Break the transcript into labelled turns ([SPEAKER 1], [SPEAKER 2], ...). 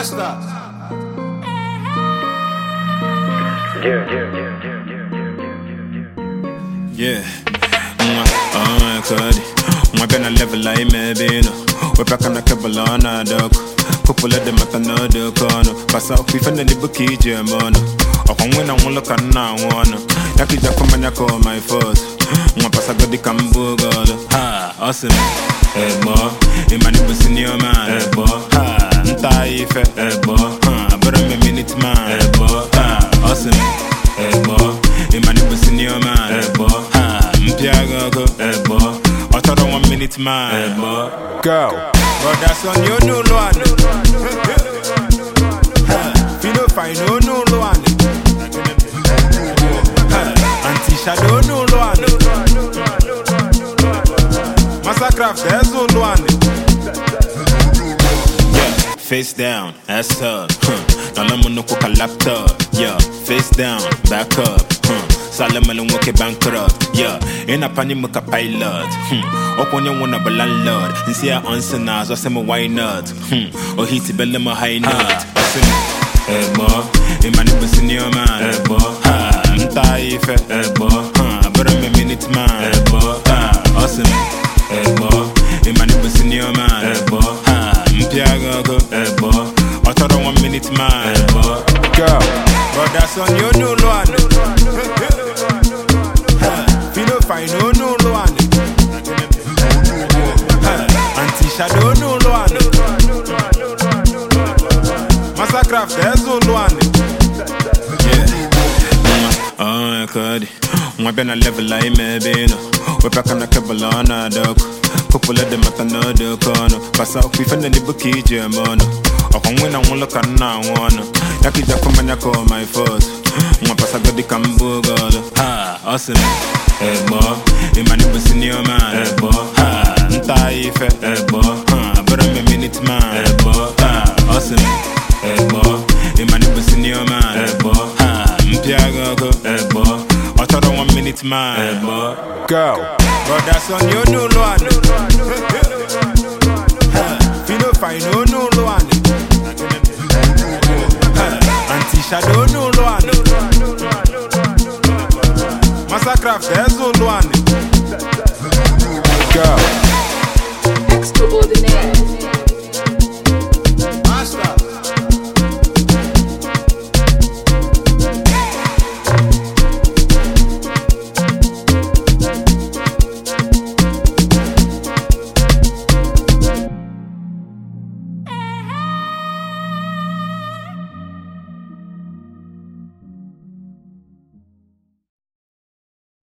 [SPEAKER 1] Master.
[SPEAKER 2] Yeah. Kodi. Been a level I may be no. We're back on the cable on a dog. Couple of them at another corner. Pass out, we find the bookie, German. Or when I won't look at now, one. Yaki Jacoman, call my first. My passago di Cambo God. Ha, awesome. Hey, boy. In my neighbors in your man. Hey, boy. Ha, Ntaife. Hey, boy. Ha, but I'm a minute man. Hey, boy. Ha, awesome. Hey, boy. In my neighbors in your man. Hey, boy. Ha, Mpiago. Hey, boy. I thought 1 minute man. Hey, boy.
[SPEAKER 1] Go.
[SPEAKER 2] But that's on you, no one. Fino fine, no one. Anti-shadow, no one. Massacraft, there's no one. Yeah, face down, ass up. Now I'm on no cook a laptop. Yeah, face down, back up. Salaman walk bankrupt. Yeah, in a panic a pilot. Up on you wanna be landlord. And see I answer now, so I say why not? Or hit the bell my high note. Hey boy, in my neighbors in your man. Hey boy, Ntaife. Hey boy, but I'm a minute man. Hey boy, awesome. Hey boy, in my neighbors in your man. Hey boy, Mpiago. Hey boy, I thought 1 minute man. Hey boy,
[SPEAKER 1] Go.
[SPEAKER 2] but that's on you, no one. Fino fine, no one. Anti-shadow, no one. Massacraft, there's no one. Yeah. Kodi. Been a level I may be no. We're back on the cable on a dog. Couple of them at another corner. Pass out, we find the bookie, German. Or when I won't look at now, one. Yaki Jacoman, call my first. My passago di Cambo God. Ha, awesome. Hey, boy. In my neighbors in your man. Hey, boy. Ha, Ntaife. Hey, boy. But I'm a minute man. Hey, boy. Awesome. Hey, boy. In my neighbors in your man. Hey, boy. Mpiago. Hey, boy. I thought 1 minute man. Hey, boy.
[SPEAKER 1] Go.
[SPEAKER 2] But that's on you, no one. Fino fine, no one. Anti-shadow, no one. Massacraft, there's no one.